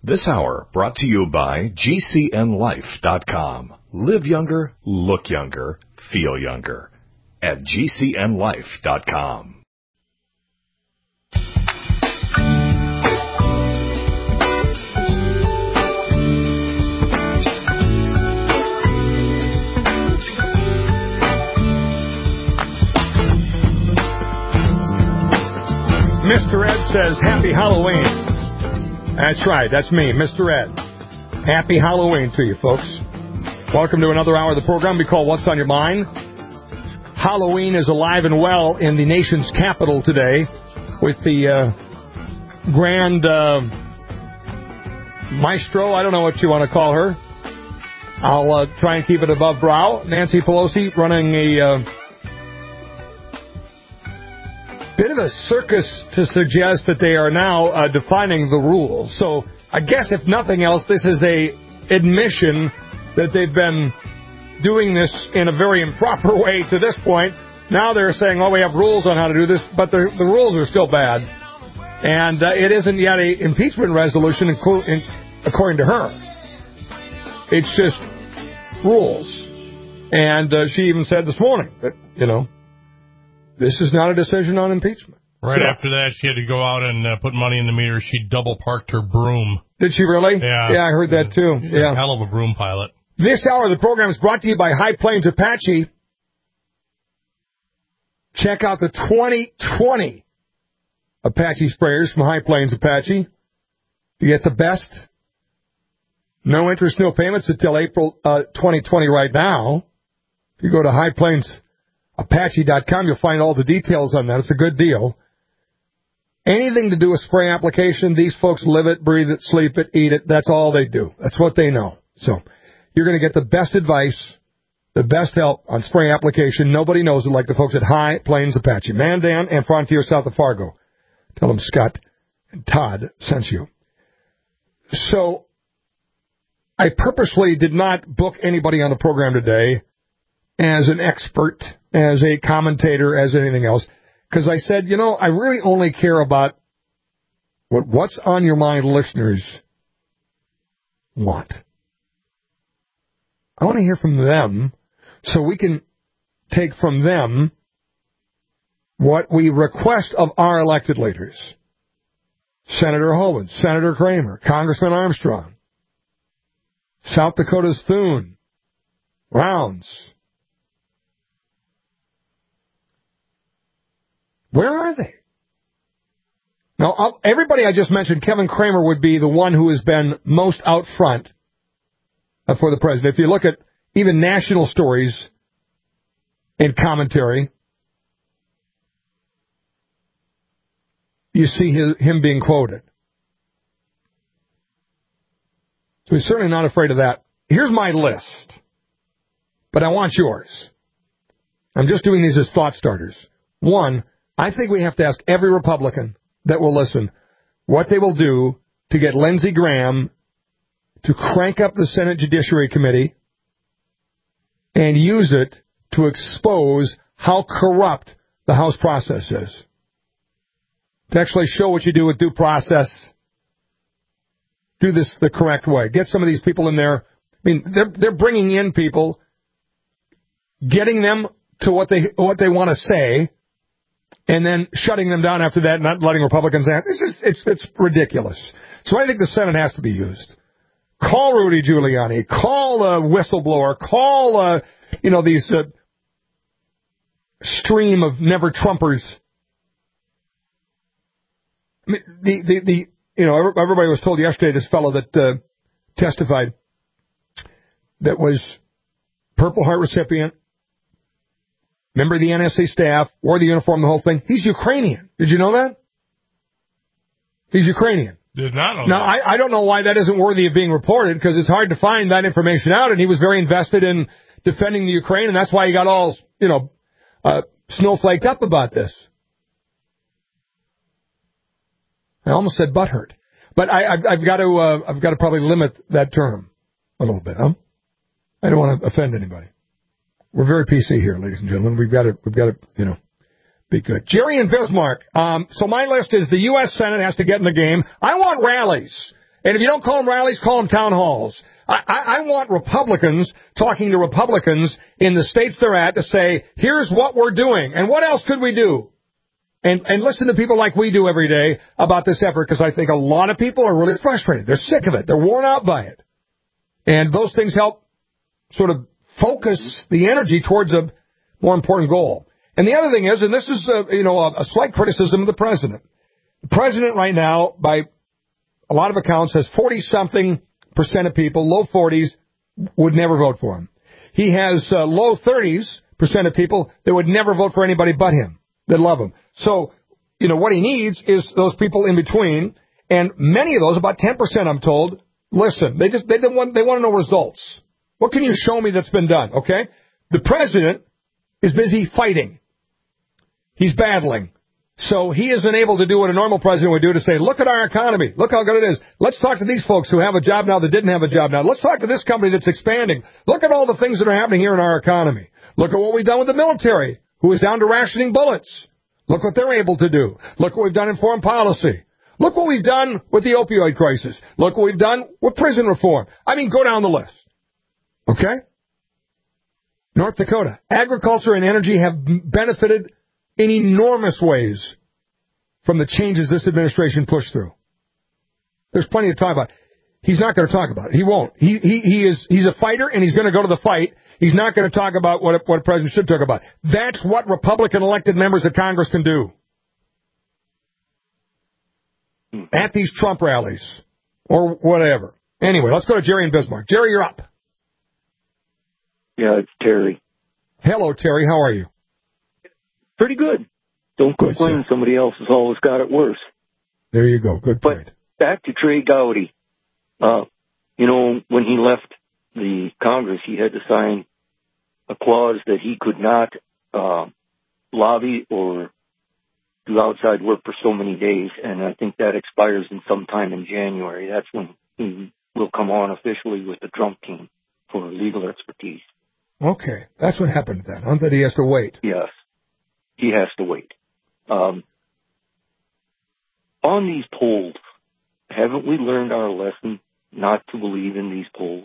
This hour brought to you by GCNLife.com. Live younger, look younger, feel younger. At GCNLife.com. Mr. Ed says, Happy Halloween. That's right. That's me, Mr. Ed. Happy Halloween to you, folks. Welcome to another hour of the program we call What's on Your Mind. Halloween is alive and well in the nation's capital today with the grand maestro, I don't know what you want to call her. I'll try and keep it above brow. Nancy Pelosi running a bit of a circus to suggest that they are now defining the rules. So I guess if nothing else, this is a admission that they've been doing this in a very improper way to this point. Now they're saying, well, we have rules on how to do this, but the rules are still bad. And it isn't yet an impeachment resolution, according to her. It's just rules. And she even said this morning that, this is not a decision on impeachment. Right after that, she had to go out and put money in the meter. She double-parked her broom. Did she really? Yeah. Yeah, I heard that, too. She's a hell of a broom pilot. This hour of the program is brought to you by High Plains Apache. Check out the 2020 Apache sprayers from High Plains Apache. You get the best. No interest, no payments until April 2020 right now. If you go to highplainsapache.com, you'll find all the details on that. It's a good deal. Anything to do with spray application, these folks live it, breathe it, sleep it, eat it. That's all they do. That's what they know. So you're going to get the best advice, the best help on spray application. Nobody knows it like the folks at High Plains Apache. Mandan and Frontier south of Fargo. Tell them Scott and Todd sent you. So I purposely did not book anybody on the program today as an expert, as a commentator, as anything else, because I said, I really only care about what What's on Your Mind listeners want. I want to hear from them so we can take from them what we request of our elected leaders. Senator Hovind, Senator Kramer, Congressman Armstrong, South Dakota's Thune, Rounds. Where are they? Now, everybody I just mentioned, Kevin Kramer would be the one who has been most out front for the president. If you look at even national stories and commentary, you see him being quoted. So he's certainly not afraid of that. Here's my list, but I want yours. I'm just doing these as thought starters. One, I think we have to ask every Republican that will listen what they will do to get Lindsey Graham to crank up the Senate Judiciary Committee and use it to expose how corrupt the House process is. To actually show what you do with due process. Do this the correct way. Get some of these people in there. I mean, they're bringing in people, getting them to what they want to say, and then shutting them down after that, not letting Republicans act. It's ridiculous. So I think the Senate has to be used. Call Rudy Giuliani. Call a whistleblower. Call, these stream of never-Trumpers. I mean, everybody was told yesterday, this fellow that testified that was Purple Heart recipient, member of the NSA staff, wore the uniform, the whole thing. He's Ukrainian. Did you know that? He's Ukrainian. Did not know now, that. I don't know why that isn't worthy of being reported, because it's hard to find that information out, and he was very invested in defending the Ukraine, and that's why he got all, snowflaked up about this. I almost said butthurt. But I've got to probably limit that term a little bit, huh? I don't want to offend anybody. We're very PC here, ladies and gentlemen. We've got to, be good. Jerry and Bismarck. So my list is the U.S. Senate has to get in the game. I want rallies. And if you don't call them rallies, call them town halls. I want Republicans talking to Republicans in the states they're at to say, here's what we're doing, and what else could we do? And listen to people like we do every day about this effort, because I think a lot of people are really frustrated. They're sick of it. They're worn out by it. And those things help sort of focus the energy towards a more important goal. And the other thing is, and this is a slight criticism of the president. The president right now, by a lot of accounts, has 40-something% of people, low 40s, would never vote for him. He has low 30s% of people that would never vote for anybody but him, that love him. So, what he needs is those people in between, and many of those, about 10%, I'm told, listen, they want to know results. What can you show me that's been done, okay? The president is busy fighting. He's battling. So he isn't able to do what a normal president would do, to say, look at our economy. Look how good it is. Let's talk to these folks who have a job now that didn't have a job now. Let's talk to this company that's expanding. Look at all the things that are happening here in our economy. Look at what we've done with the military, who is down to rationing bullets. Look what they're able to do. Look what we've done in foreign policy. Look what we've done with the opioid crisis. Look what we've done with prison reform. I mean, go down the list. Okay? North Dakota, agriculture and energy have benefited in enormous ways from the changes this administration pushed through. There's plenty to talk about. He's not going to talk about it. He won't. He's a fighter, and he's going to go to the fight. He's not going to talk about what a president should talk about. That's what Republican elected members of Congress can do at these Trump rallies or whatever. Anyway, let's go to Jerry in Bismarck. Jerry, you're up. Yeah, it's Terry. Hello, Terry. How are you? Pretty good. Don't complain. Somebody else has always got it worse. There you go. Good point. But back to Trey Gowdy. When he left the Congress, he had to sign a clause that he could not lobby or do outside work for so many days, and I think that expires in sometime in January. That's when he will come on officially with the Trump team for legal expertise. Okay. That's what happened then, huh? That he has to wait. Yes. He has to wait. On these polls, haven't we learned our lesson not to believe in these polls?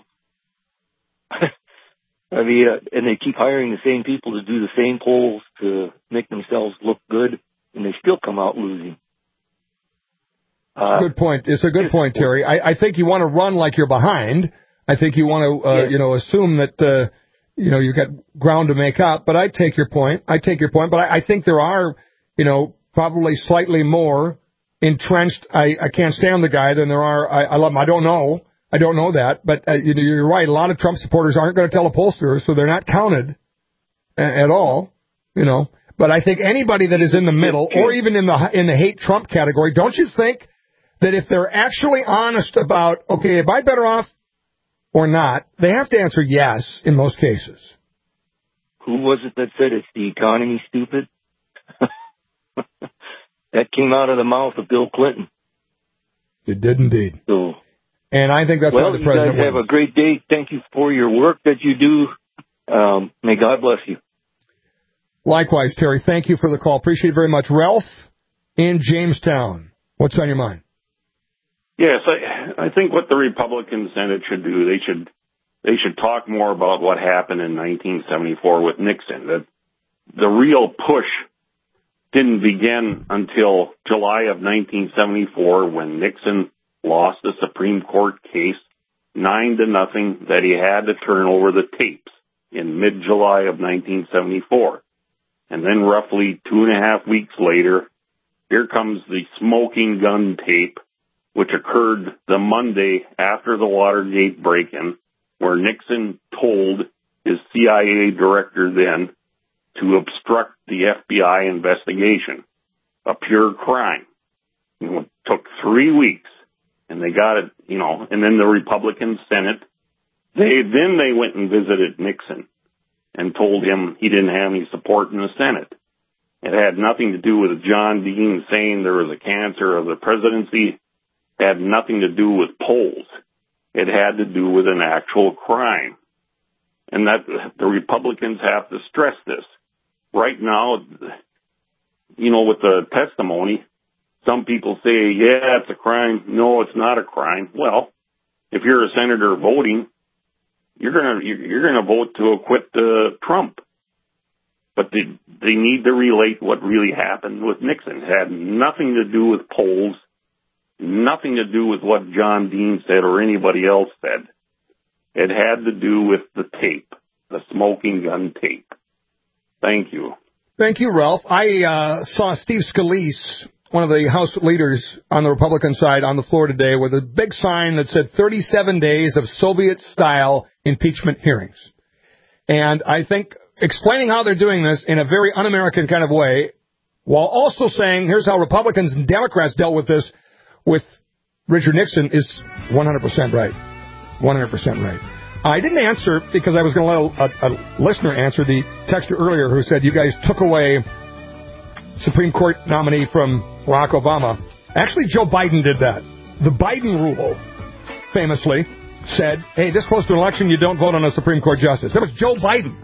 I mean, and they keep hiring the same people to do the same polls to make themselves look good, and they still come out losing. It's a good point. It's a good point, Terry. I think you want to run like you're behind. I think you want to, assume that, you've got ground to make up. But I take your point. But I think there are, probably slightly more entrenched. I can't stand the guy than there are. I love him. I don't know that. But you're right. A lot of Trump supporters aren't going to tell a pollster, so they're not counted at all. But I think anybody that is in the middle, or even in the hate Trump category, don't you think that if they're actually honest about, okay, am I better off or not, they have to answer yes in most cases. Who was it that said it's the economy, stupid? That came out of the mouth of Bill Clinton. It did indeed. So, and I think that's why the president you guys have a great day. Thank you for your work that you do. May God bless you. Likewise, Terry. Thank you for the call. Appreciate it very much. Ralph in Jamestown. What's on your mind? Yes, I think what the Republican Senate should do, they should talk more about what happened in 1974 with Nixon. That the real push didn't begin until July of 1974 when Nixon lost the Supreme Court case 9-0 that he had to turn over the tapes in mid-July of 1974. And then roughly 2.5 weeks later, here comes the smoking gun tape, which occurred the Monday after the Watergate break-in, where Nixon told his CIA director then to obstruct the FBI investigation, a pure crime. It took 3 weeks, and they got it, and then the Republican Senate, they went and visited Nixon and told him he didn't have any support in the Senate. It had nothing to do with John Dean saying there was a cancer of the presidency. It had nothing to do with polls. It had to do with an actual crime. And that the Republicans have to stress this. Right now, with the testimony, some people say, yeah, it's a crime. No, it's not a crime. Well, if you're a senator voting, you're gonna vote to acquit Trump. But they need to relate what really happened with Nixon. It had nothing to do with polls, nothing to do with what John Dean said or anybody else said. It had to do with the tape, the smoking gun tape. Thank you. Thank you, Ralph. I saw Steve Scalise, one of the House leaders on the Republican side, on the floor today with a big sign that said 37 days of Soviet-style impeachment hearings. And I think explaining how they're doing this in a very un-American kind of way, while also saying here's how Republicans and Democrats dealt with this with Richard Nixon, is 100% right. 100% right. I didn't answer because I was going to let a listener answer the texter earlier who said you guys took away Supreme Court nominee from Barack Obama. Actually, Joe Biden did that. The Biden rule, famously, said, hey, this close to an election, you don't vote on a Supreme Court justice. That was Joe Biden.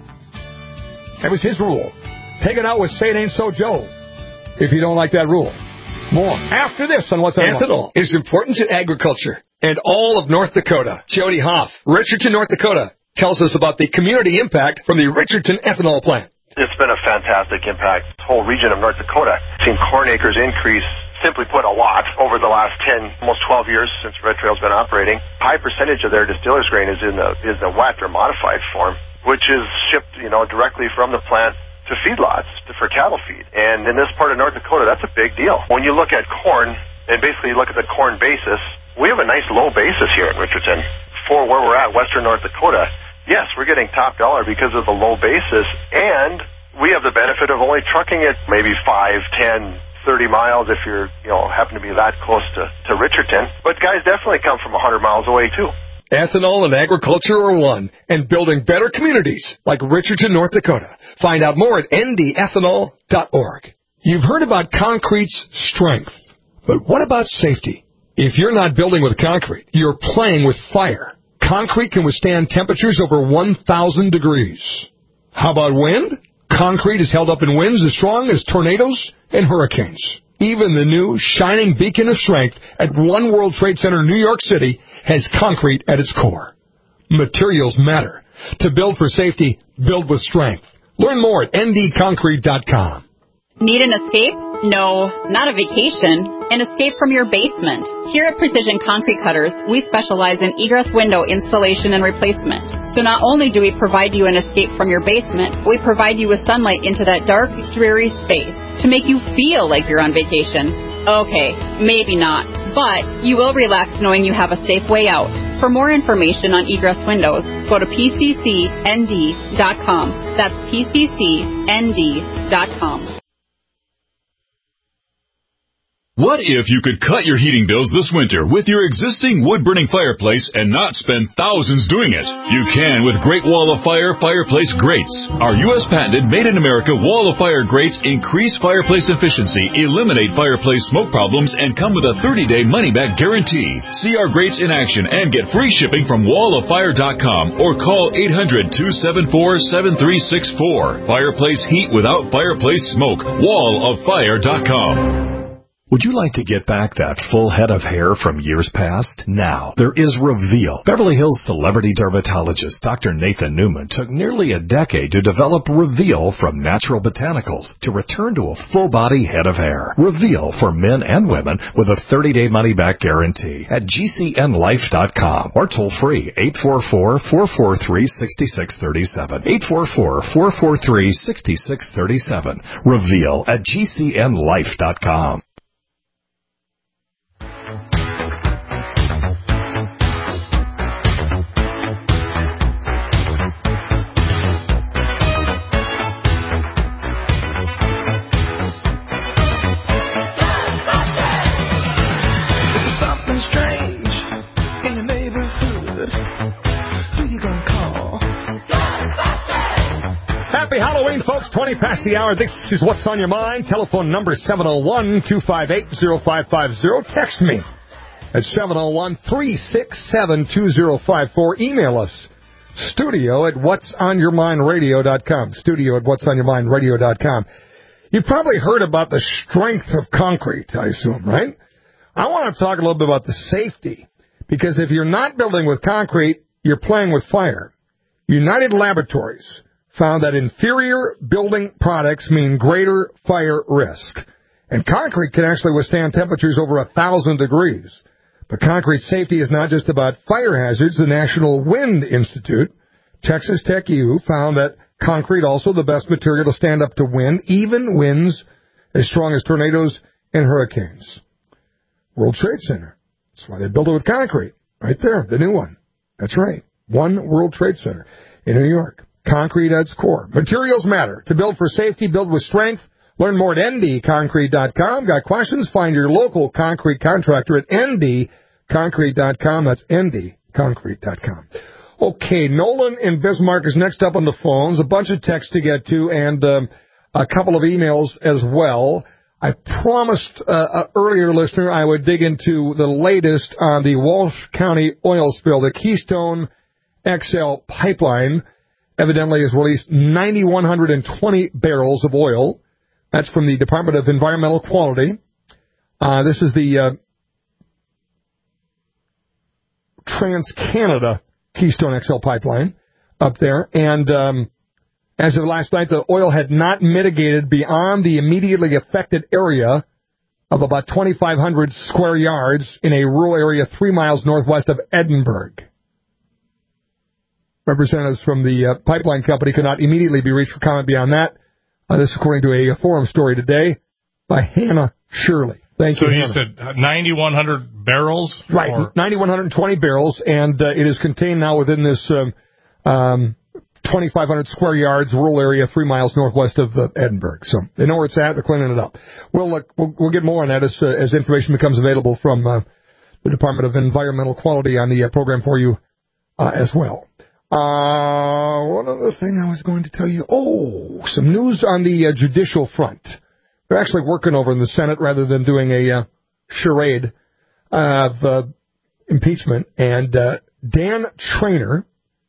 That was his rule. Take it out with Say It Ain't So Joe if you don't like that rule. More after this on What's On Your Mind. Ethanol is important to agriculture and all of North Dakota. Jody Hoff, Richardson, North Dakota, tells us about the community impact from the Richardson ethanol plant. It's been a fantastic impact. The whole region of North Dakota seen corn acres increase, simply put, a lot over the last 10, almost 12 years since Red Trail's been operating. High percentage of their distiller's grain is in the wet or modified form, which is shipped, directly from the plant to feedlots for cattle feed. And in this part of North Dakota, that's a big deal. When you look at corn, and basically look at the corn basis, we have a nice low basis here in Richardson for where we're at, western North Dakota. Yes, we're getting top dollar because of the low basis, and we have the benefit of only trucking it maybe 5, 10, 30 miles if you're, happen to be that close to Richardson. But guys definitely come from 100 miles away too. Ethanol and agriculture are one, and building better communities like Richardson, North Dakota. Find out more at ndethanol.org. You've heard about concrete's strength, but what about safety? If you're not building with concrete, you're playing with fire. Concrete can withstand temperatures over 1,000 degrees. How about wind? Concrete is held up in winds as strong as tornadoes and hurricanes. Even the new shining beacon of strength at One World Trade Center, New York City, has concrete at its core. Materials matter. To build for safety, build with strength. Learn more at ndconcrete.com. Need an escape? No, not a vacation. An escape from your basement. Here at Precision Concrete Cutters, we specialize in egress window installation and replacement. So not only do we provide you an escape from your basement, we provide you with sunlight into that dark, dreary space to make you feel like you're on vacation. Okay, maybe not, but you will relax knowing you have a safe way out. For more information on egress windows, go to pccnd.com. That's pccnd.com. What if you could cut your heating bills this winter with your existing wood-burning fireplace and not spend thousands doing it? You can with Great Wall of Fire fireplace grates. Our U.S. patented made-in-America Wall of Fire grates increase fireplace efficiency, eliminate fireplace smoke problems, and come with a 30-day money-back guarantee. See our grates in action and get free shipping from walloffire.com or call 800-274-7364. Fireplace heat without fireplace smoke. walloffire.com. Would you like to get back that full head of hair from years past? Now, there is Reveal. Beverly Hills celebrity dermatologist Dr. Nathan Newman took nearly a decade to develop Reveal from natural botanicals to return to a full-body head of hair. Reveal for men and women with a 30-day money-back guarantee at GCNlife.com or toll free 844-443-6637. 844-443-6637. Reveal at GCNlife.com. Happy Halloween, folks. 20 past the hour. This is What's on Your Mind. Telephone number 701-258-0550. Text me at 701-367-2054. Email us. Studio at whatsonyourmindradio.com. Studio at whatsonyourmindradio.com. You've probably heard about the strength of concrete, I assume, right? I want to talk a little bit about the safety, because if you're not building with concrete, you're playing with fire. United Laboratories found that inferior building products mean greater fire risk. And concrete can actually withstand temperatures over 1,000 degrees. But concrete safety is not just about fire hazards. The National Wind Institute, Texas Tech U, found that concrete also the best material to stand up to wind, even winds as strong as tornadoes and hurricanes. World Trade Center. That's why they built it with concrete. Right there, the new one. That's right. One World Trade Center in New York. Concrete at its core. Materials matter. To build for safety, build with strength. Learn more at ndconcrete.com. Got questions? Find your local concrete contractor at ndconcrete.com. That's ndconcrete.com. Okay, Nolan in Bismarck is next up on the phones. A bunch of texts to get to and a couple of emails as well. I promised an earlier listener I would dig into the latest on the Walsh County oil spill. The Keystone XL pipeline evidently has released 9,120 barrels of oil. That's from the Department of Environmental Quality. This is the Trans-Canada Keystone XL pipeline up there. And as of last night, the oil had not mitigated beyond the immediately affected area of about 2,500 square yards in a rural area 3 miles northwest of Edinburgh. Representatives from the pipeline company could not immediately be reached for comment beyond that. This is according to a forum story today by Hannah Shirley. Thank you, Hannah. So you said 9,100 barrels? Right, 9,120 barrels, and it is contained now within this 2,500 square yards rural area 3 miles northwest of Edinburgh. So they know where it's at. They're cleaning it up. We'll get more on that as information becomes available from the Department of Environmental Quality on the program for you as well. One other thing I was going to tell you. Oh, some news on the judicial front. They're actually working over in the Senate rather than doing a charade of impeachment. And Dan Traynor,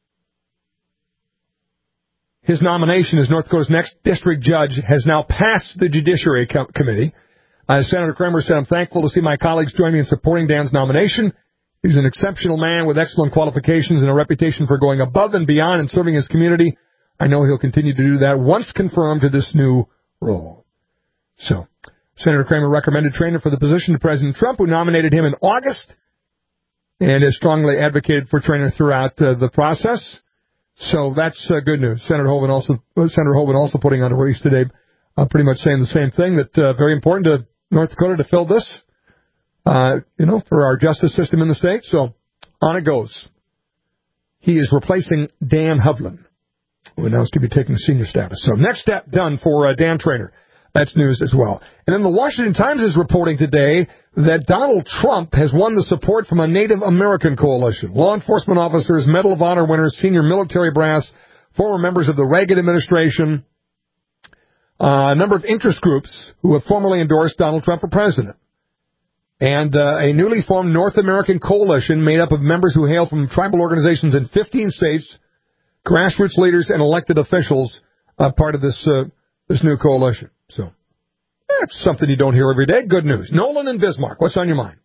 his nomination as North Dakota's next district judge has now passed the Judiciary Committee. Senator Kramer said, I'm thankful to see my colleagues join me in supporting Dan's nomination. He's an exceptional man with excellent qualifications and a reputation for going above and beyond and serving his community. I know he'll continue to do that once confirmed to this new role. So, Senator Kramer recommended Traynor for the position to President Trump, who nominated him in August, and has strongly advocated for Traynor throughout the process. So that's good news. Senator Hoeven also putting on a release today, pretty much saying the same thing, that very important to North Dakota to fill this. For our justice system in the state. So on it goes. He is replacing Dan Hovland, who announced to be taking senior status. So next step done for Dan Traynor. That's news as well. And then the Washington Times is reporting today that Donald Trump has won the support from a Native American coalition. Law enforcement officers, Medal of Honor winners, senior military brass, former members of the Reagan administration, a number of interest groups who have formally endorsed Donald Trump for president. And a newly formed North American coalition made up of members who hail from tribal organizations in 15 states, grassroots leaders, and elected officials, part of this new coalition. So that's something you don't hear every day. Good news. Nolan in Bismarck, what's on your mind?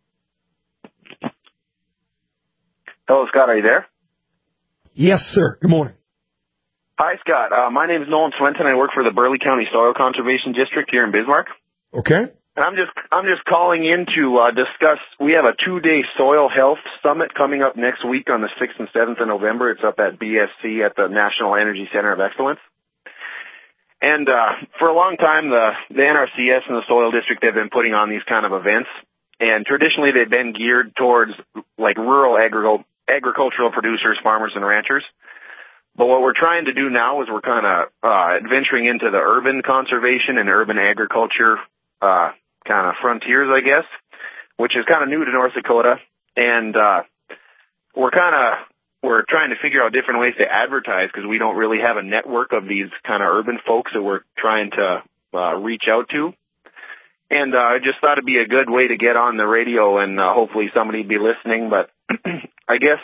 Hello, Scott. Are you there? Yes, sir. Good morning. Hi, Scott. My name is Nolan Swenton. I work for the Burleigh County Soil Conservation District here in Bismarck. Okay. And I'm just calling in to discuss. We have a 2-day soil health summit coming up next week on the 6th and 7th of November. It's up at BSC at the National Energy Center of Excellence. And for a long time, the NRCS and the Soil District have been putting on these kind of events. And traditionally, they've been geared towards like rural agricultural producers, farmers, and ranchers. But what we're trying to do now is we're kind of adventuring into the urban conservation and urban agriculture kind of frontiers, I guess, which is kind of new to North Dakota. And we're trying to figure out different ways to advertise because we don't really have a network of these kind of urban folks that we're trying to reach out to. And I just thought it'd be a good way to get on the radio and hopefully somebody be listening. But I guess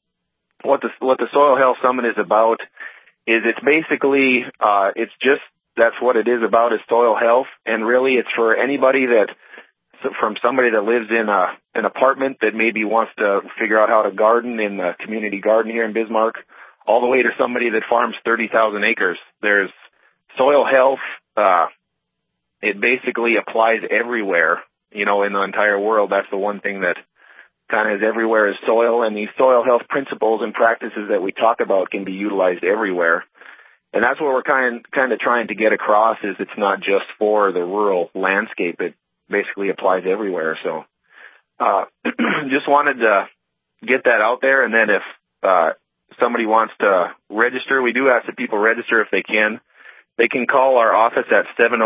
what the Soil Health Summit is about is it's basically it's just that's what it is about, is soil health. And really, it's for anybody from somebody that lives in an apartment that maybe wants to figure out how to garden in the community garden here in Bismarck, all the way to somebody that farms 30,000 acres. There's soil health. It basically applies everywhere, in the entire world. That's the one thing that kind of is everywhere is soil, and these soil health principles and practices that we talk about can be utilized everywhere. And that's what we're kind of trying to get across, is it's not just for the rural landscape. It basically applies everywhere. So just wanted to get that out there. And then if somebody wants to register, we do ask that people register if they can. They can call our office at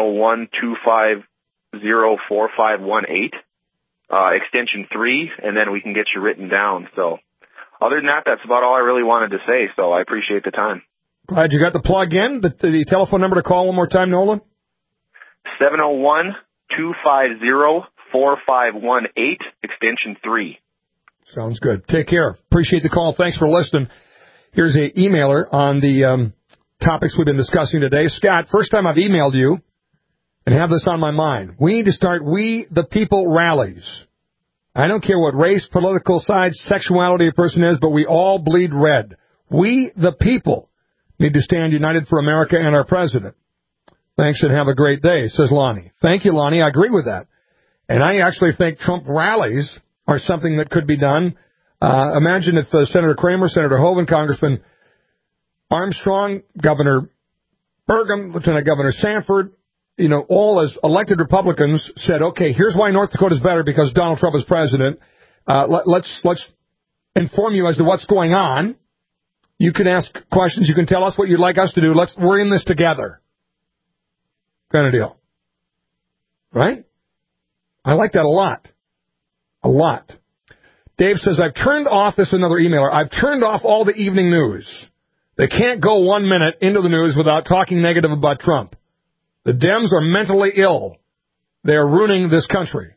701-250-4518, extension 3, and then we can get you written down. So other than that, that's about all I really wanted to say. So I appreciate the time. Glad you got the plug in. The telephone number to call one more time, Nolan? 701-250-4518, extension 3. Sounds good. Take care. Appreciate the call. Thanks for listening. Here's an emailer on the topics we've been discussing today. Scott, first time I've emailed you and have this on my mind. We need to start We the People rallies. I don't care what race, political side, sexuality a person is, but we all bleed red. We the people need to stand united for America and our president. Thanks and have a great day, says Lonnie. Thank you, Lonnie. I agree with that. And I actually think Trump rallies are something that could be done. Imagine if Senator Kramer, Senator Hoeven, Congressman Armstrong, Governor Burgum, Lieutenant Governor Sanford, all as elected Republicans said, okay, here's why North Dakota is better because Donald Trump is president. Let's inform you as to what's going on. You can ask questions. You can tell us what you'd like us to do. We're in this together. Kind of deal. Right? I like that a lot. A lot. Dave says, I've turned off, this is another emailer, I've turned off all the evening news. They can't go 1 minute into the news without talking negative about Trump. The Dems are mentally ill. They are ruining this country.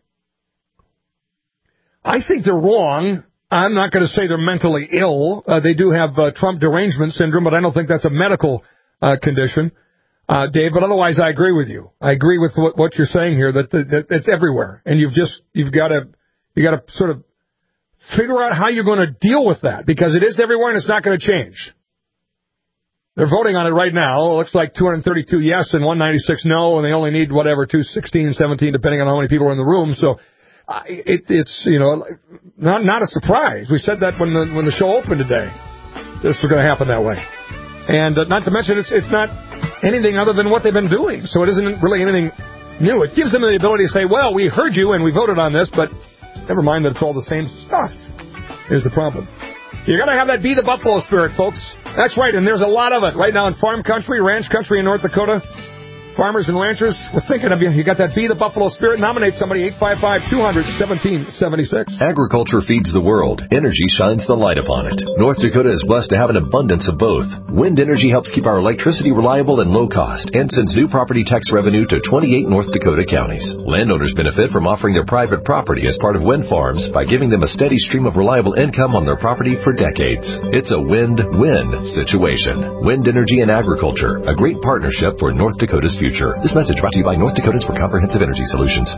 I think they're wrong. I'm not going to say they're mentally ill. They do have Trump derangement syndrome, but I don't think that's a medical condition, Dave. But otherwise, I agree with you. I agree with what you're saying here, that it's everywhere, and you've got to sort of figure out how you're going to deal with that, because it is everywhere and it's not going to change. They're voting on it right now. It looks like 232 yes and 196 no, and they only need 216, 17, depending on how many people are in the room. So it's not a surprise. We said that when the show opened today. This was going to happen that way. And not to mention, it's not anything other than what they've been doing. So it isn't really anything new. It gives them the ability to say, well, we heard you and we voted on this, but never mind that it's all the same stuff is the problem. You got to have that Be the Buffalo spirit, folks. That's right, and there's a lot of it right now in farm country, ranch country in North Dakota. Farmers and ranchers, we're thinking of you. You got that Be the Buffalo spirit? Nominate somebody, 855-200-1776. Agriculture feeds the world. Energy shines the light upon it. North Dakota is blessed to have an abundance of both. Wind energy helps keep our electricity reliable and low cost and sends new property tax revenue to 28 North Dakota counties. Landowners benefit from offering their private property as part of wind farms by giving them a steady stream of reliable income on their property for decades. It's a win-win situation. Wind energy and agriculture, a great partnership for North Dakota's future. This message brought to you by North Dakotans for Comprehensive Energy Solutions.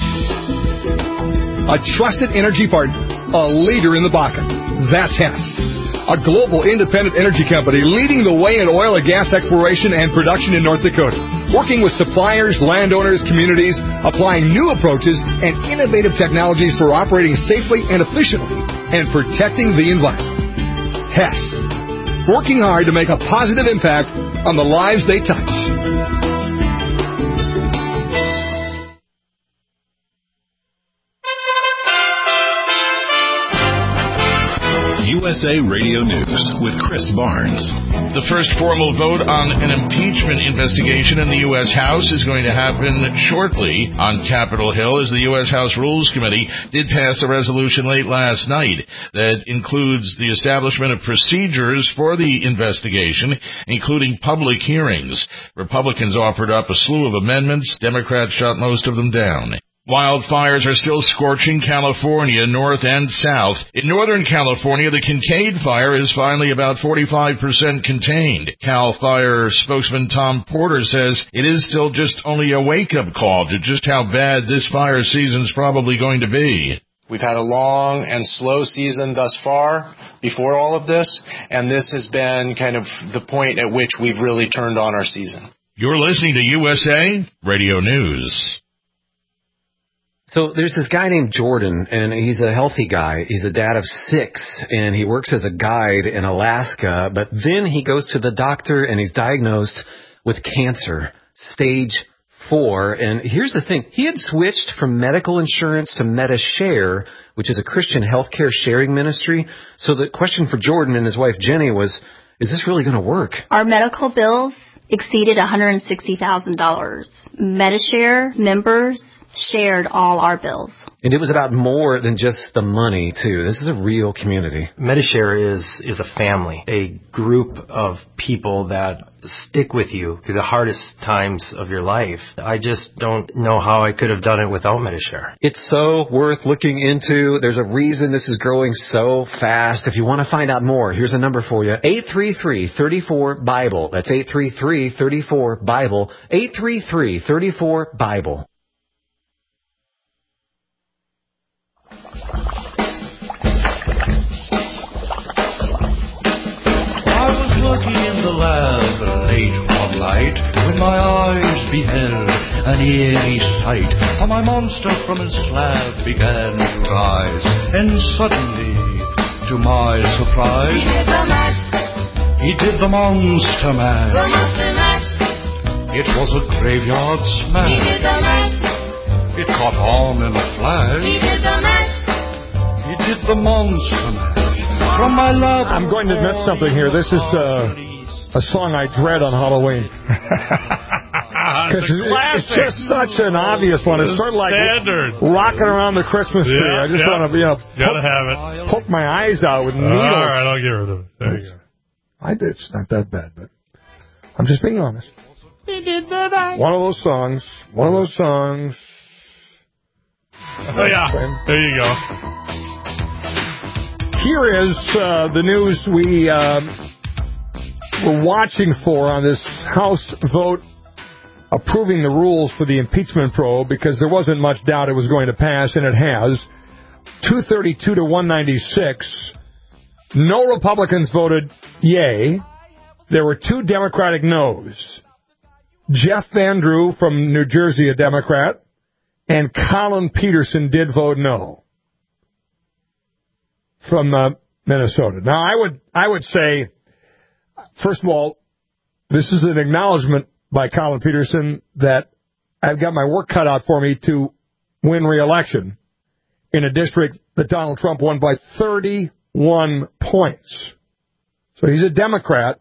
A trusted energy partner, a leader in the Bakken. That's Hess, a global independent energy company leading the way in oil and gas exploration and production in North Dakota. Working with suppliers, landowners, communities, applying new approaches and innovative technologies for operating safely and efficiently and protecting the environment. Hess, working hard to make a positive impact on the lives they touch. USA Radio News with Chris Barnes. The first formal vote on an impeachment investigation in the U.S. House is going to happen shortly on Capitol Hill, as the U.S. House Rules Committee did pass a resolution late last night that includes the establishment of procedures for the investigation, including public hearings. Republicans offered up a slew of amendments. Democrats shot most of them down. Wildfires are still scorching California, north and south. In Northern California, the Kincaid fire is finally about 45% contained. CAL FIRE spokesman Tom Porter says it is still just only a wake-up call to just how bad this fire season's probably going to be. We've had a long and slow season thus far before all of this, and this has been kind of the point at which we've really turned on our season. You're listening to USA Radio News. So there's this guy named Jordan, and he's a healthy guy. He's a dad of 6, and he works as a guide in Alaska. But then he goes to the doctor, and he's diagnosed with cancer, stage 4. And here's the thing. He had switched from medical insurance to MediShare, which is a Christian healthcare sharing ministry. So the question for Jordan and his wife Jenny was, is this really going to work? Our medical bills exceeded $160,000. MediShare members shared all our bills. And it was about more than just the money, too. This is a real community. MediShare is a family, a group of people that stick with you through the hardest times of your life. I just don't know how I could have done it without MediShare. It's so worth looking into. There's a reason this is growing so fast. If you want to find out more, here's a number for you. 833-34-BIBLE. That's 833-34-BIBLE. 833-34-BIBLE. Working in the lab late one night, when my eyes beheld an eerie sight, for my monster from his slab began to rise, and suddenly, to my surprise, he did the monster mash. The monster mash. It was a graveyard smash. He did the mash. It caught on in a flash. He did the mash. He did the monster mash. From my love. I'm going to admit something here. This is a song I dread on Halloween. Because it's just such an obvious one. It's sort of like rocking around the Christmas tree. I just want to, gotta have it. Poke my eyes out with needles. All right, I'll get rid of it. There you go. It's not that bad, but I'm just being honest. One of those songs. Oh, yeah. There you go. Here is the news we were watching for on this House vote approving the rules for the impeachment probe, because there wasn't much doubt it was going to pass, and it has. 232 to 196. No Republicans voted yay. There were 2 Democratic noes. Jeff Van Drew from New Jersey, a Democrat, and Colin Peterson did vote no from Minnesota. Now, I would say, first of all, this is an acknowledgement by Colin Peterson that I've got my work cut out for me to win re-election in a district that Donald Trump won by 31 points. So he's a Democrat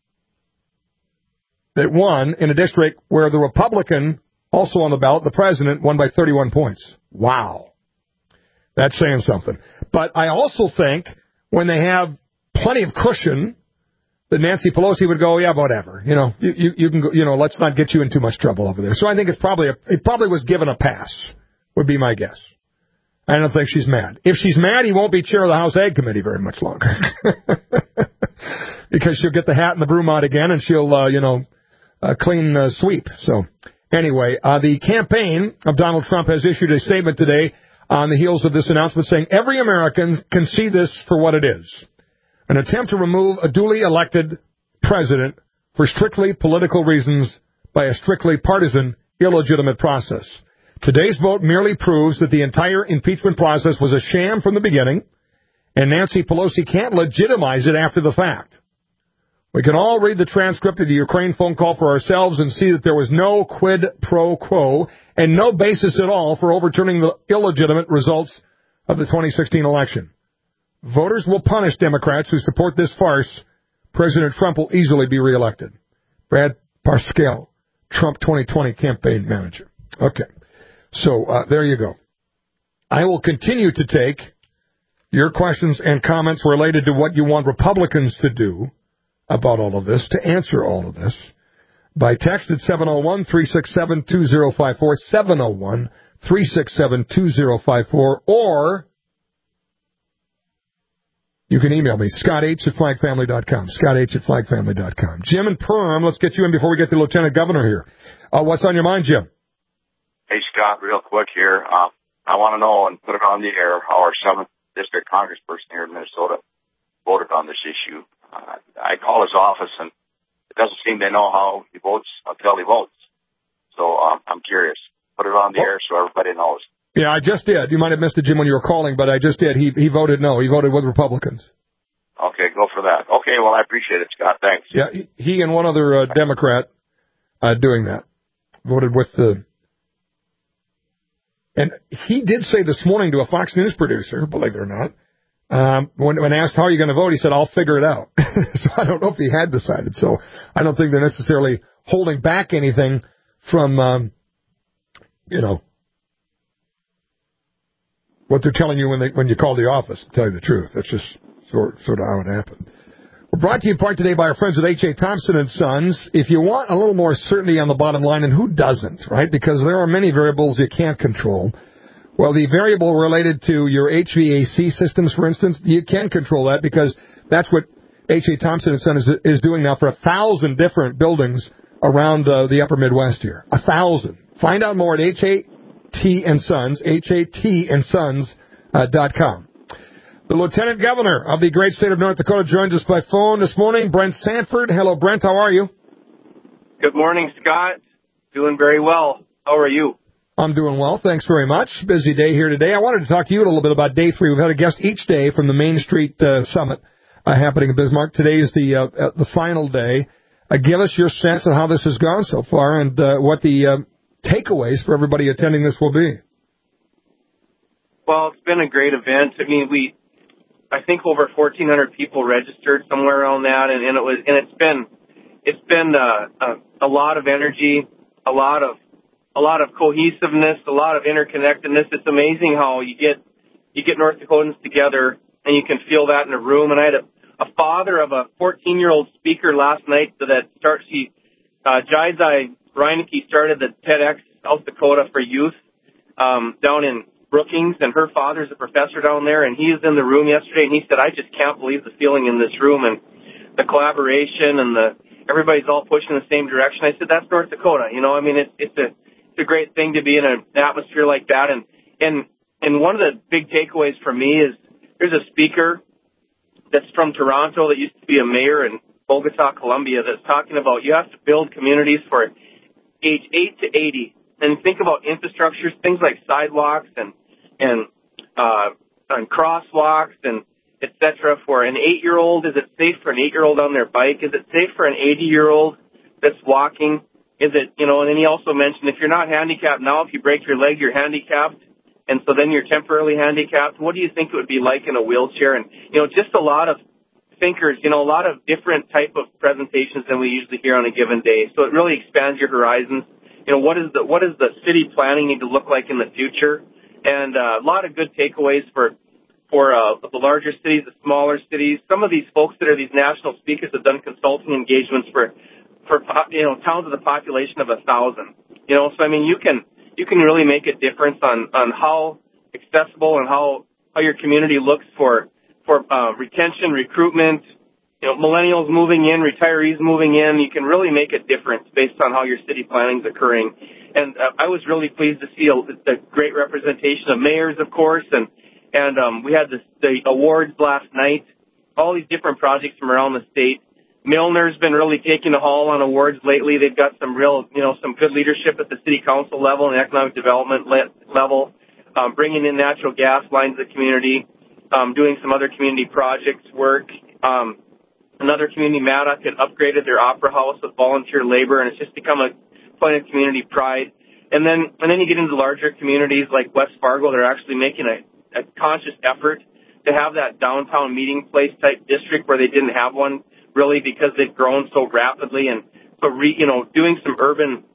that won in a district where the Republican, also on the ballot, the president, won by 31 points. Wow. That's saying something. But I also think when they have plenty of cushion, that Nancy Pelosi would go, yeah, whatever. You can go, let's not get you in too much trouble over there. So I think it probably was given a pass, would be my guess. I don't think she's mad. If she's mad, he won't be chair of the House Ag Committee very much longer. Because she'll get the hat and the broom out again, and she'll, clean sweep. So anyway, the campaign of Donald Trump has issued a statement today on the heels of this announcement saying every American can see this for what it is. An attempt to remove a duly elected president for strictly political reasons by a strictly partisan, illegitimate process. Today's vote merely proves that the entire impeachment process was a sham from the beginning, and Nancy Pelosi can't legitimize it after the fact. We can all read the transcript of the Ukraine phone call for ourselves and see that there was no quid pro quo and no basis at all for overturning the illegitimate results of the 2016 election. Voters will punish Democrats who support this farce. President Trump will easily be reelected. Brad Parscale, Trump 2020 campaign manager. Okay, so there you go. I will continue to take your questions and comments related to what you want Republicans to do about all of this, to answer all of this, by text at 701-367-2054, 367-2054, or you can email me, scotth@flagfamily.com, scotth@flagfamily.com. Jim and Perm, let's get you in before we get the Lieutenant Governor here. What's on your mind, Jim? Hey, Scott, real quick here. I want to know and put it on the air how our 7th District Congressperson here in Minnesota voted on this issue. I call his office, and it doesn't seem they know how he votes until he votes. So I'm curious. Put it on the air so everybody knows. Yeah, I just did. You might have missed it, Jim, when you were calling, but I just did. He voted no. He voted with Republicans. Okay, go for that. Okay, well, I appreciate it, Scott. Thanks. Yeah, he and one other Democrat doing that. Voted with the... And he did say this morning to a Fox News producer, believe it or not, when asked how are you going to vote, he said, I'll figure it out. So I don't know if he had decided. So I don't think they're necessarily holding back anything from, what they're telling you when you call the office, to tell you the truth. That's just sort of how it happened. We're brought to you in part today by our friends at H.A. Thompson & Sons. If you want a little more certainty on the bottom line, and who doesn't, right? Because there are many variables you can't control. Well, the variable related to your HVAC systems, for instance, you can control that because that's what H.A. Thompson & Sons is doing now for 1,000 different buildings around the upper Midwest here. 1,000. Find out more at H.A.T. & Sons, HATandsons.com. The Lieutenant Governor of the great state of North Dakota joins us by phone this morning, Brent Sanford. Hello, Brent. How are you? Good morning, Scott. Doing very well. How are you? I'm doing well. Thanks very much. Busy day here today. I wanted to talk to you a little bit about Day 3. We've had a guest each day from the Main Street Summit happening in Bismarck. Today is the final day. Give us your sense of how this has gone so far and what the takeaways for everybody attending this will be. Well, it's been a great event. I mean, I think over 1,400 people registered, somewhere around that, and it's been a lot of energy, a lot of cohesiveness, a lot of interconnectedness. It's amazing how you get North Dakotans together and you can feel that in a room. And I had a father of a 14-year-old speaker last night Jai Reineke started the TEDx South Dakota for youth down in Brookings, and her father's a professor down there, and he was in the room yesterday, and he said, I just can't believe the feeling in this room and the collaboration and everybody's all pushing in the same direction. I said, that's North Dakota. I mean, it's a great thing to be in an atmosphere like that. And one of the big takeaways for me is there's a speaker that's from Toronto that used to be a mayor in Bogota, Colombia, that's talking about you have to build communities for age 8 to 80. And think about infrastructure, things like sidewalks and crosswalks and et cetera. For an 8-year-old, is it safe for an 8-year-old on their bike? Is it safe for an 80-year-old that's walking? Is it, and then he also mentioned if you're not handicapped now, if you break your leg, you're handicapped. And so then you're temporarily handicapped. What do you think it would be like in a wheelchair? And, just a lot of thinkers, a lot of different type of presentations than we usually hear on a given day. So it really expands your horizons. What is the city planning need to look like in the future? And a lot of good takeaways for the larger cities, the smaller cities. Some of these folks that are these national speakers have done consulting engagements for towns with a population of 1,000. So I mean, you can really make a difference on how accessible and how your community looks for retention, recruitment. Millennials moving in, retirees moving in, you can really make a difference based on how your city planning is occurring. And I was really pleased to see the great representation of mayors, of course, and we had the awards last night, all these different projects from around the state. Milner's been really taking the hall on awards lately. They've got some real, some good leadership at the city council level and economic development level, bringing in natural gas lines to the community, doing some other community projects work. Another community, Maddock, had upgraded their opera house with volunteer labor, and it's just become a point of community pride. And then you get into larger communities like West Fargo. They're actually making a conscious effort to have that downtown meeting place type district where they didn't have one really because they've grown so rapidly. And so, doing some urban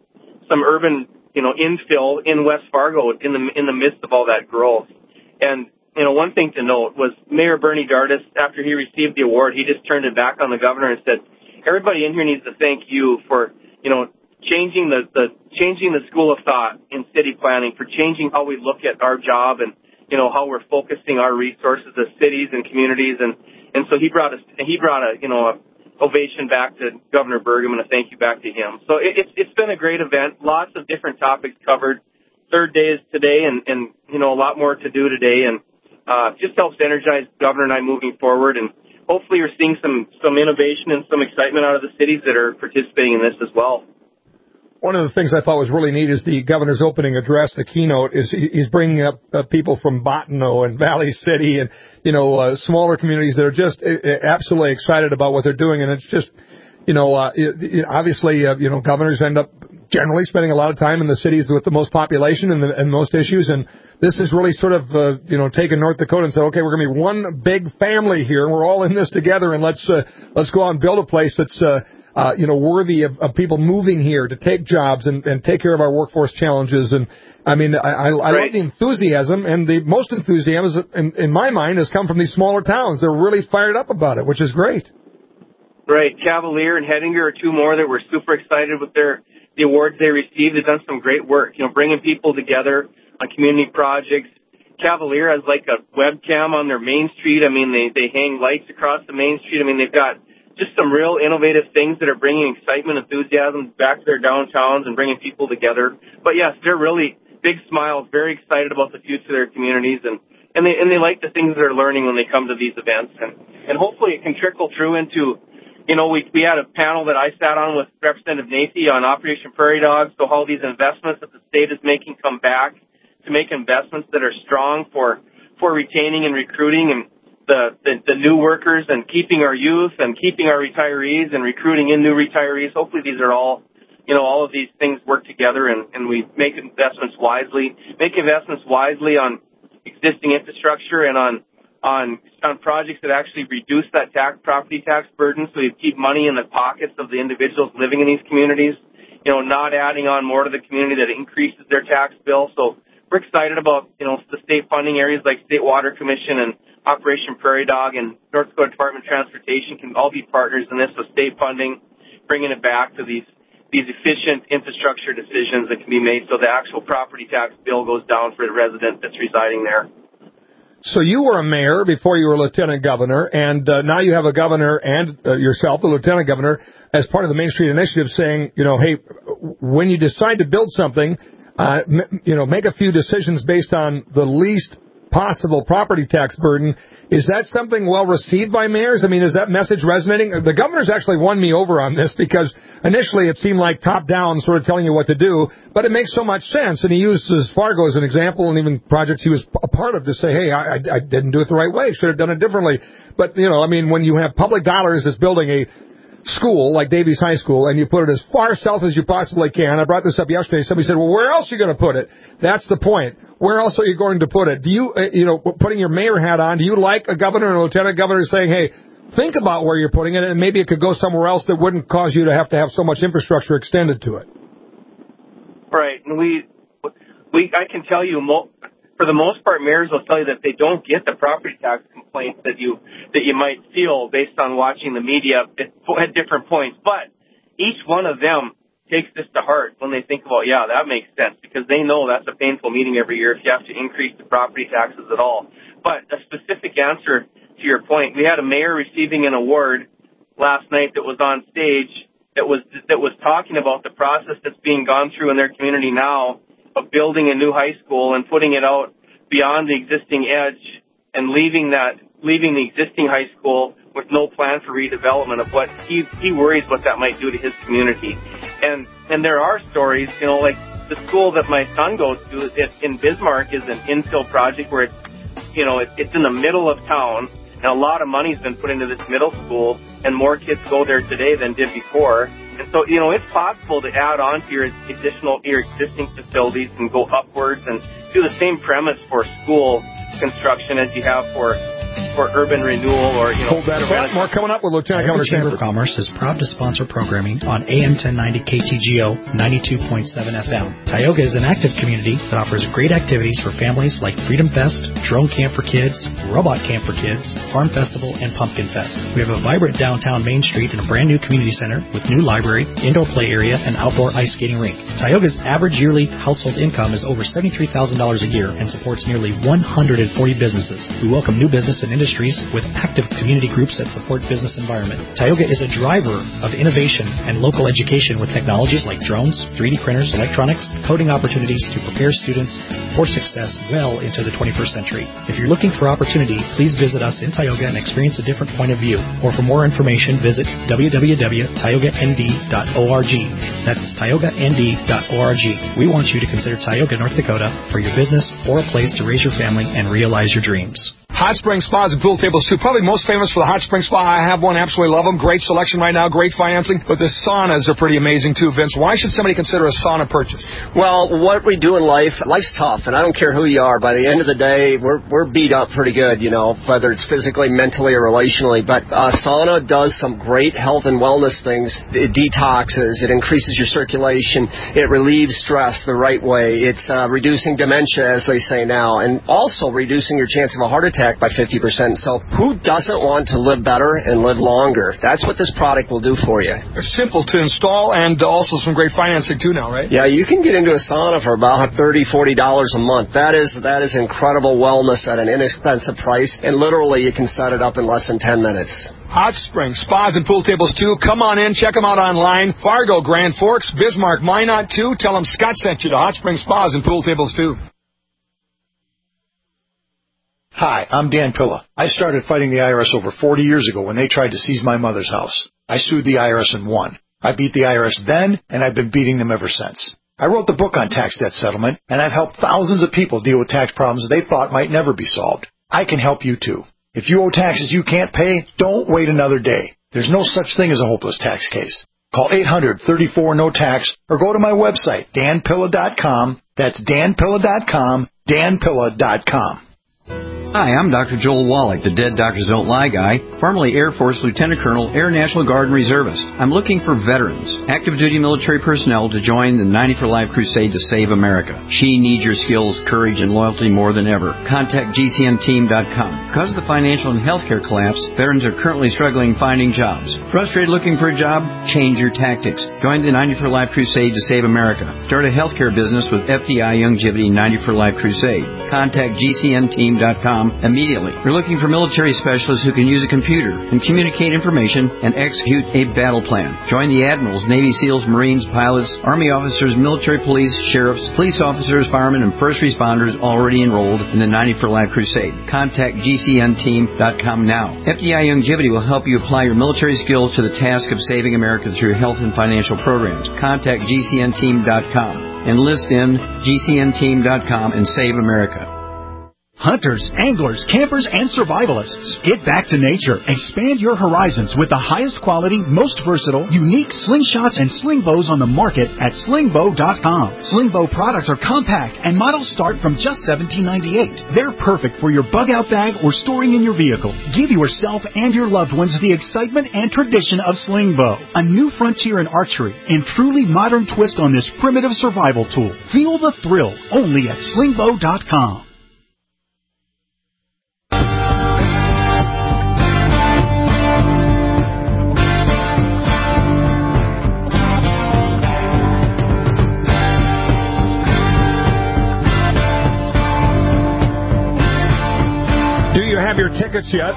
infill in West Fargo in the midst of all that growth. And one thing to note was Mayor Bernie Dardis, after he received the award, he just turned it back on the governor and said, everybody in here needs to thank you for, changing the school of thought in city planning, for changing how we look at our job and, you know, how we're focusing our resources as cities and communities. And so he brought a ovation back to Governor Burgum and a thank you back to him. So it's been a great event. Lots of different topics covered. Third day is today, and you know, a lot more to do today, and just helps energize Governor and I moving forward. And hopefully you're seeing some innovation and some excitement out of the cities that are participating in this as well. One of the things I thought was really neat is the governor's opening address, the keynote, is he's bringing up people from Bottineau and Valley City and, you know, smaller communities that are just absolutely excited about what they're doing. And it's just, you know, obviously, you know, governors end up generally spending a lot of time in the cities with the most population and most issues. And this is really sort of, you know, taking North Dakota and say, okay, we're going to be one big family here, and we're all in this together, and let's go out and build a place that's, you know, worthy of people moving here to take jobs and take care of our workforce challenges. And I mean, I like the enthusiasm, and the most enthusiasm, in my mind, has come from these smaller towns. They're really fired up about it, which is great. Right. Cavalier and Hettinger are two more that were super excited with the awards they received. They've done some great work, you know, bringing people together on community projects. Cavalier has like a webcam on their main street. I mean, they hang lights across the main street. I mean, they've got just some real innovative things that are bringing excitement, enthusiasm back to their downtowns and bringing people together. But yes, they're really big smiles, very excited about the future of their communities, and they like the things they're learning when they come to these events. And hopefully it can trickle through into, you know, we had a panel that I sat on with Representative Nathy on Operation Prairie Dog, so how these investments that the state is making come back to make investments that are strong for retaining and recruiting and the new workers and keeping our youth and keeping our retirees and recruiting in new retirees. Hopefully these are all, you know, all of these things work together and we make investments wisely on existing infrastructure and on projects that actually reduce that property tax burden, so you keep money in the pockets of the individuals living in these communities, you know, not adding on more to the community that increases their tax bill. So we're excited about, you know, the state funding areas like State Water Commission and Operation Prairie Dog and North Dakota Department of Transportation can all be partners in this with state funding, bringing it back to these efficient infrastructure decisions that can be made so the actual property tax bill goes down for the resident that's residing there. So you were a mayor before you were lieutenant governor, and now you have a governor and yourself, the lieutenant governor, as part of the Main Street Initiative saying, you know, hey, when you decide to build something, you know, make a few decisions based on the least possible property tax burden. Is that something well received by mayors? I mean, is that message resonating? The governor's actually won me over on this because initially it seemed like top down sort of telling you what to do, but it makes so much sense. And he uses Fargo as an example and even projects he was a part of to say, hey, I didn't do it the right way. Should have done it differently. But, you know, I mean, when you have public dollars that's building a school like Davies High School and you put it as far south as you possibly can. I brought this up yesterday. Somebody said, well, where else are you going to put it? That's the point. Where else are you going to put it? Do you, you know, putting your mayor hat on, do you like a governor and a lieutenant governor saying, hey, think about where you're putting it and maybe it could go somewhere else that wouldn't cause you to have so much infrastructure extended to it? Right. And I can tell you, for the most part, mayors will tell you that they don't get the property tax complaints that you might feel based on watching the media at different points. But each one of them takes this to heart when they think about, yeah, that makes sense, because they know that's a painful meeting every year if you have to increase the property taxes at all. But a specific answer to your point, we had a mayor receiving an award last night that was on stage that was talking about the process that's being gone through in their community now of building a new high school and putting it out beyond the existing edge and leaving the existing high school with no plan for redevelopment of what he worries what that might do to his community. And there are stories, you know, like the school that my son goes to in Bismarck is an infill project where it's in the middle of town, and a lot of money's been put into this middle school, and more kids go there today than did before. And so, you know, it's possible to add on to your existing facilities and go upwards and do the same premise for school construction as you have for for urban renewal or, Hold that thought. More coming up with Lieutenant Governor Chamber of Commerce is proud to sponsor programming on AM 1090 KTGO 92.7 FM. Tioga is an active community that offers great activities for families like Freedom Fest, Drone Camp for Kids, Robot Camp for Kids, Farm Festival, and Pumpkin Fest. We have a vibrant downtown Main Street and a brand new community center with new library, indoor play area, and outdoor ice skating rink. Tioga's average yearly household income is over $73,000 a year and supports nearly 140 businesses. We welcome new business and industries with active community groups that support business environment. Tioga is a driver of innovation and local education with technologies like drones, 3D printers, electronics, coding opportunities to prepare students for success well into the 21st century. If you're looking for opportunity, please visit us in Tioga and experience a different point of view. Or for more information, visit www.tiogaND.org. That's tiogaND.org. We want you to consider Tioga, North Dakota for your business or a place to raise your family and realize your dreams. Hot Spring Spas and Pool Tables, too. Probably most famous for the Hot Spring Spa. I have one. Absolutely love them. Great selection right now. Great financing. But the saunas are pretty amazing, too, Vince. Why should somebody consider a sauna purchase? Well, what we do in life, life's tough, and I don't care who you are. By the end of the day, we're beat up pretty good, you know, whether it's physically, mentally, or relationally. But sauna does some great health and wellness things. It detoxes. It increases your circulation. It relieves stress the right way. It's reducing dementia, as they say now, and also reducing your chance of a heart attack by 50%. So who doesn't want to live better and live longer? That's what this product will do for you. It's simple to install and also some great financing too now, right? Yeah, you can get into a sauna for about $30, $40 a month. That is incredible wellness at an inexpensive price, and literally you can set it up in less than 10 minutes. Hot Spring Spas and Pool Tables, too. Come on in. Check them out online. Fargo, Grand Forks, Bismarck, Minot, too. Tell them Scott sent you to Hot Spring Spas and Pool Tables, too. Hi, I'm Dan Pilla. I started fighting the IRS over 40 years ago when they tried to seize my mother's house. I sued the IRS and won. I beat the IRS then, and I've been beating them ever since. I wrote the book on tax debt settlement, and I've helped thousands of people deal with tax problems they thought might never be solved. I can help you, too. If you owe taxes you can't pay, don't wait another day. There's no such thing as a hopeless tax case. Call 800-34-NO-TAX or go to my website, danpilla.com. That's danpilla.com, danpilla.com. Hi, I'm Dr. Joel Wallach, the Dead Doctors Don't Lie guy, formerly Air Force Lieutenant Colonel, Air National Guard and Reservist. I'm looking for veterans, active duty military personnel to join the 90 for Life crusade to save America. She needs your skills, courage, and loyalty more than ever. Contact GCNteam.com. Because of the financial and healthcare collapse, veterans are currently struggling finding jobs. Frustrated looking for a job? Change your tactics. Join the 90 for Life crusade to save America. Start a healthcare business with FDI Youngevity 90 for Life crusade. Contact GCNteam.com immediately. We're looking for military specialists who can use a computer and communicate information and execute a battle plan. Join the admirals, Navy SEALs, Marines, pilots, Army officers, military police, sheriffs, police officers, firemen, and first responders already enrolled in the 90 for Life crusade. Contact GCNteam.com now. FDI Youngevity will help you apply your military skills to the task of saving America through health and financial programs. Contact GCNteam.com. Enlist in GCNteam.com and save America. Hunters, anglers, campers, and survivalists. Get back to nature. Expand your horizons with the highest quality, most versatile, unique slingshots and sling bows on the market at slingbow.com. Slingbow products are compact and models start from just $17.98. They're perfect for your bug-out bag or storing in your vehicle. Give yourself and your loved ones the excitement and tradition of Slingbow, a new frontier in archery and truly modern twist on this primitive survival tool. Feel the thrill only at slingbow.com. Have your tickets yet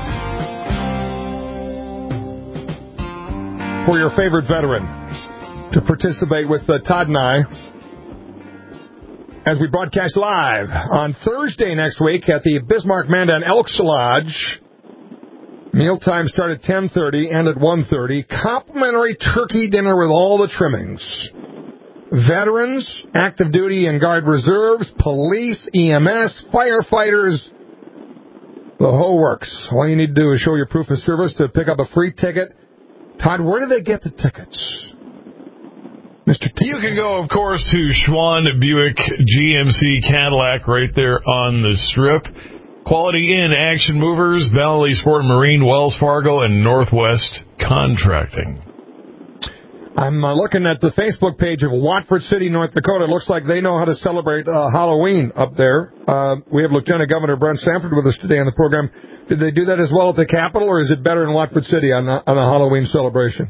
for your favorite veteran to participate with Todd and I as we broadcast live on Thursday next week at the Bismarck Mandan Elks Lodge. Mealtime start at 10:30 and at 1:30. Complimentary turkey dinner with all the trimmings. Veterans, active duty and guard reserves, police, EMS, firefighters, the whole works. All you need to do is show your proof of service to pick up a free ticket. Todd, where do they get the tickets? Mr. T. You can go, of course, to Schwann Buick GMC Cadillac right there on the Strip. Quality Inn, Action Movers, Valley Sport and Marine, Wells Fargo, and Northwest Contracting. I'm looking at the Facebook page of Watford City, North Dakota. It looks like they know how to celebrate Halloween up there. We have Lieutenant Governor Brent Sanford with us today on the program. Did they do that as well at the Capitol, or is it better in Watford City on a Halloween celebration?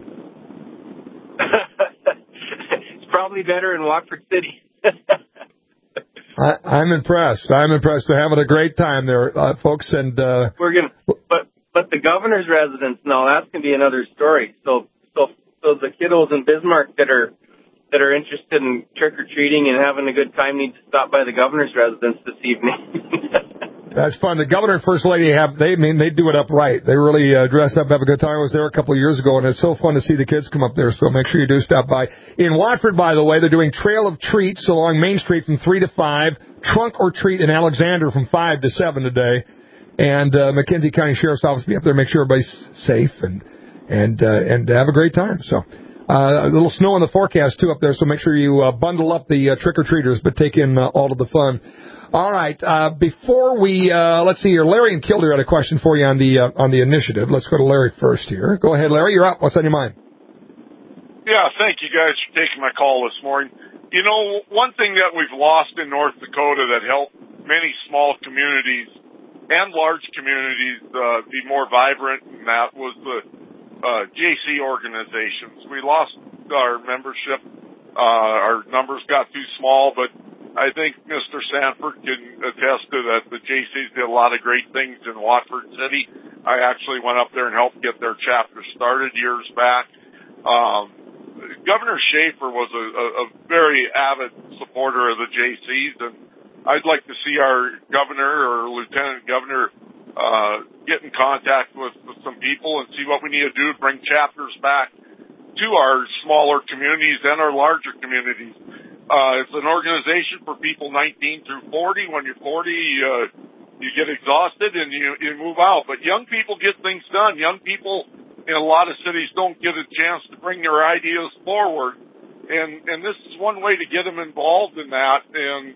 It's probably better in Watford City. I'm impressed. I'm impressed. They're having a great time there, folks. And we're gonna, but the governor's residence, no, that's gonna be another story. So the kiddos in Bismarck that are interested in trick or treating and having a good time need to stop by the governor's residence this evening. That's fun. The governor and first lady they do it up right. They really dress up, have a good time. I was there a couple of years ago, and it's so fun to see the kids come up there. So make sure you do stop by. In Watford, by the way, they're doing Trail of Treats along Main Street from 3 to 5, Trunk or Treat in Alexander from 5 to 7 today, and McKenzie County Sheriff's Office will be up there, make sure everybody's safe and have a great time. So a little snow in the forecast too up there, so make sure you bundle up the trick or treaters, but take in all of the fun. All right. Before we let's see here, Larry and Kildare had a question for you on the initiative. Let's go to Larry first here. Go ahead, Larry. You're up. What's on your mind? Yeah, thank you guys for taking my call this morning. You know, one thing that we've lost in North Dakota that helped many small communities and large communities be more vibrant, and that was the JC organizations. We lost our membership. Our numbers got too small, but I think Mr. Sanford can attest to that. The JCs did a lot of great things in Watford City. I actually went up there and helped get their chapter started years back. Governor Schaefer was a very avid supporter of the JCs, and I'd like to see our governor or lieutenant governor get in contact with some people and see what we need to do to bring chapters back to our smaller communities and our larger communities. It's an organization for people 19 through 40. When you're 40, you get exhausted and you move out. But young people get things done. Young people in a lot of cities don't get a chance to bring their ideas forward. And this is one way to get them involved in that. And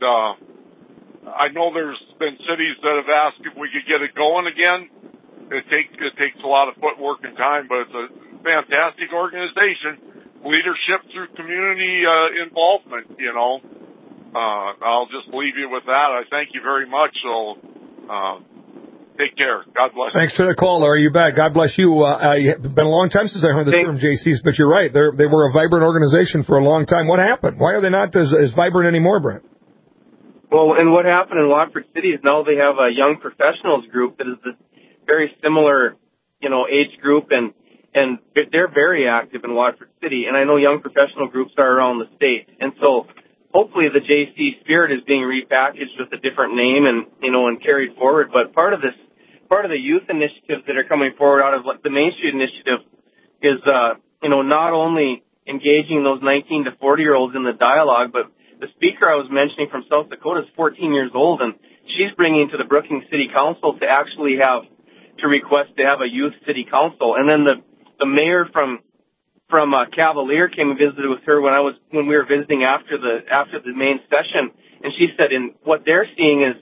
I know there's been cities that have asked if we could get it going again. It takes a lot of footwork and time, but it's a fantastic organization. Leadership through community involvement, you know. I'll just leave you with that. I thank you very much. So take care. God bless you. Thanks for the call, Larry. You bet. God bless you. It's been a long time since I heard the term JCs, but you're right. They were a vibrant organization for a long time. What happened? Why are they not as vibrant anymore, Brent? Well, and what happened in Watford City is now they have a young professionals group that is a very similar, age group, and they're very active in Watford City. And I know young professional groups are around the state. And so hopefully the JC spirit is being repackaged with a different name and carried forward. But part of the youth initiatives that are coming forward out of the Main Street Initiative is, not only engaging those 19 to 40-year-olds in the dialogue, but the speaker I was mentioning from South Dakota is 14 years old, and she's bringing to the Brookings City Council to actually request to have a youth city council. And then the mayor from Cavalier came and visited with her when we were visiting after the main session, and she said, what they're seeing is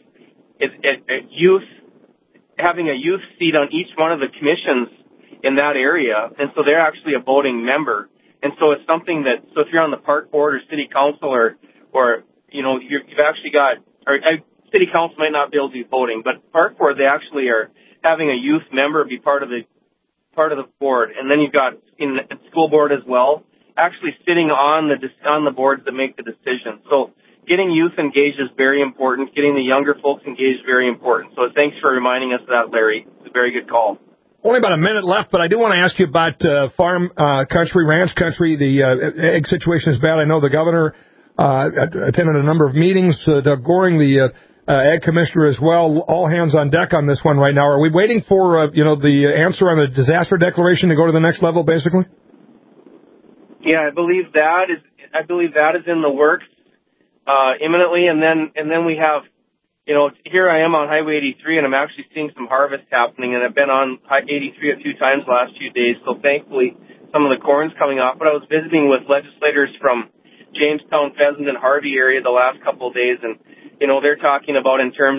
having a youth seat on each one of the commissions in that area, and so they're actually a voting member. And so it's something so if you're on the park board or city council or you've actually got, or city council might not be able to do voting, but park board, they actually are having a youth member be part of the board. And then you've got in the school board as well, actually sitting on the boards that make the decision. So getting youth engaged is very important. Getting the younger folks engaged is very important. So thanks for reminding us of that, Larry. It's a very good call. Only about a minute left, but I do want to ask you about farm country, ranch country. The egg situation is bad. I know the governor attended a number of meetings. Doug Goring, the ag commissioner as well. All hands on deck on this one right now. Are we waiting for the answer on the disaster declaration to go to the next level, basically? Yeah, I believe that is in the works imminently, and then we have. Here I am on Highway 83, and I'm actually seeing some harvest happening, and I've been on 83 a few times the last few days, so thankfully some of the corn's coming off. But I was visiting with legislators from Jamestown, Pheasant, and Harvey area the last couple of days, and, they're talking about in terms of,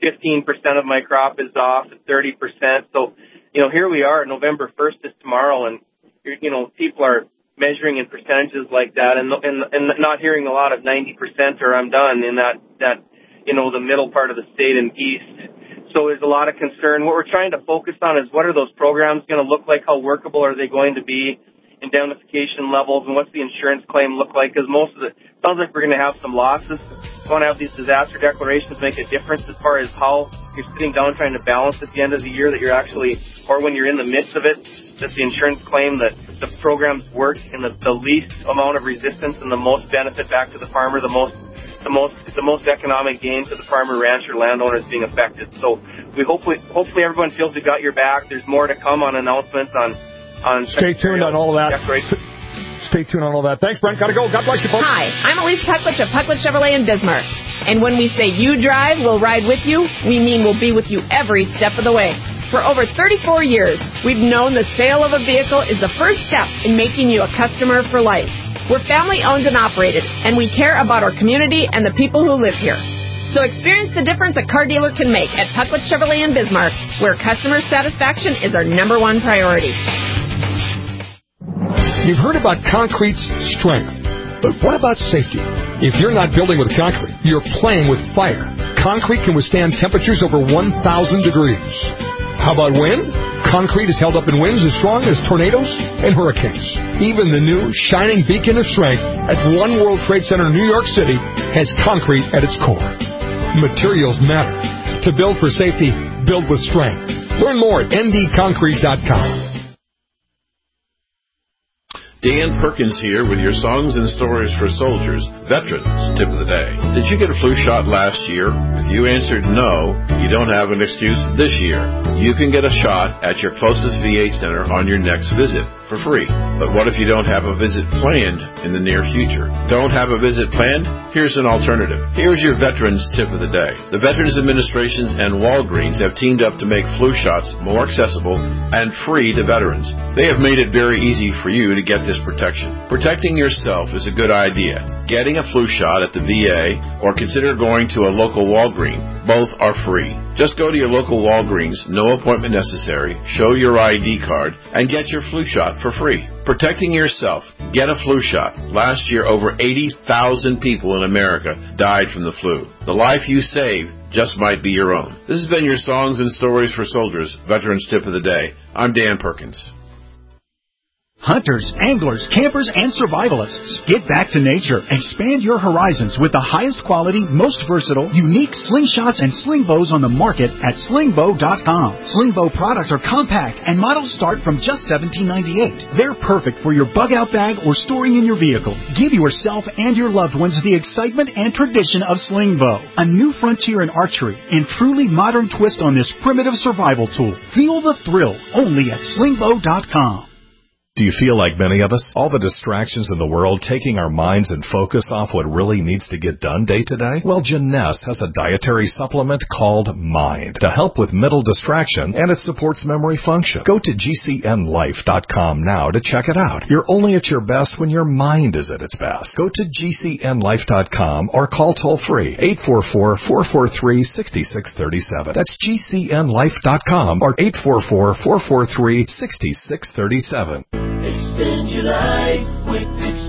15% of my crop is off, 30%. So, here we are. November 1st is tomorrow, and, people are measuring in percentages like that and not hearing a lot of 90% or I'm done in that the middle part of the state and east. So there's a lot of concern. What we're trying to focus on is what are those programs going to look like? How workable are they going to be? Indemnification levels, and what's the insurance claim look like? Because most of it sounds like we're going to have some losses. We want to have these disaster declarations make a difference as far as how you're sitting down trying to balance at the end of the year that you're actually, or when you're in the midst of it, that the insurance claim, that the programs work in the least amount of resistance and the most benefit back to the farmer, the most economic gain to the farmer, rancher, landowners being affected. So we hopefully everyone feels we got your back. There's more to come on announcements on Stay tuned on all of that. Stay tuned on all that. Thanks, Brent. Gotta go. God bless you, folks. Hi, I'm Elise Pucklich of Pucklich Chevrolet in Bismarck. And when we say you drive, we'll ride with you, we mean we'll be with you every step of the way. For over 34 years, we've known the sale of a vehicle is the first step in making you a customer for life. We're family owned and operated, and we care about our community and the people who live here. So experience the difference a car dealer can make at Pucklich Chevrolet in Bismarck, where customer satisfaction is our number one priority. You've heard about concrete's strength, but what about safety? If you're not building with concrete, you're playing with fire. Concrete can withstand temperatures over 1,000 degrees. How about wind? Concrete is held up in winds as strong as tornadoes and hurricanes. Even the new shining beacon of strength at One World Trade Center, New York City, has concrete at its core. Materials matter. To build for safety, build with strength. Learn more at ndconcrete.com. Dan Perkins here with your Songs and Stories for Soldiers, Veterans Tip of the Day. Did you get a flu shot last year? If you answered no, you don't have an excuse this year. You can get a shot at your closest VA center on your next visit for free. But what if you don't have a visit planned in the near future? Don't have a visit planned? Here's an alternative. Here's your Veterans Tip of the Day. The Veterans Administrations and Walgreens have teamed up to make flu shots more accessible and free to veterans. They have made it very easy for you to get this protection. Protecting yourself is a good idea. Getting a flu shot at the VA or consider going to a local Walgreens. Both are free. Just go to your local Walgreens, no appointment necessary, show your ID card, and get your flu shot for free. Protecting yourself. Get a flu shot. Last year, over 80,000 people in America died from the flu. The life you saved just might be your own. This has been your Songs and Stories for Soldiers, Veterans Tip of the Day. I'm Dan Perkins. Hunters, anglers, campers, and survivalists. Get back to nature. Expand your horizons with the highest quality, most versatile, unique slingshots and sling bows on the market at slingbow.com. Sling bow products are compact and models start from just $17.98. They're perfect for your bug-out bag or storing in your vehicle. Give yourself and your loved ones the excitement and tradition of sling bow. A new frontier in archery and truly modern twist on this primitive survival tool. Feel the thrill only at slingbow.com. Do you feel like many of us? All the distractions in the world taking our minds and focus off what really needs to get done day to day? Well, Jeunesse has a dietary supplement called Mind to help with mental distraction, and it supports memory function. Go to GCNlife.com now to check it out. You're only at your best when your mind is at its best. Go to GCNlife.com or call toll-free 844-443-6637. That's GCNlife.com or 844-443-6637. Extend your life with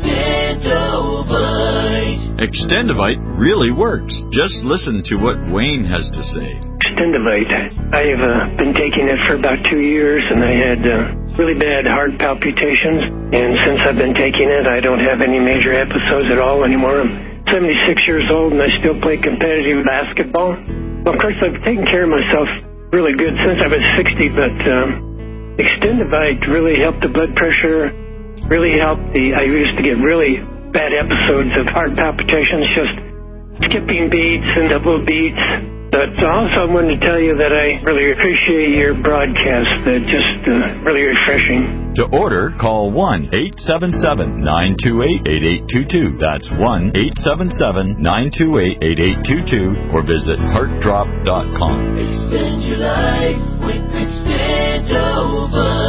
Extendovite. Extendovite really works. Just listen to what Wayne has to say. Extendovite. I have been taking it for about 2 years, and I had really bad heart palpitations. And since I've been taking it, I don't have any major episodes at all anymore. I'm 76 years old, and I still play competitive basketball. Well, of course, I've taken care of myself really good since I was 60, but Extendovite really helped the blood pressure, really helped I used to get really bad episodes of heart palpitations, just skipping beats and double beats. But also I wanted to tell you that I really appreciate your broadcast. They're just really refreshing. To order, call 1-877-928-8822. That's 1-877-928-8822 or visit heartdrop.com. Extend your life with Extendovite.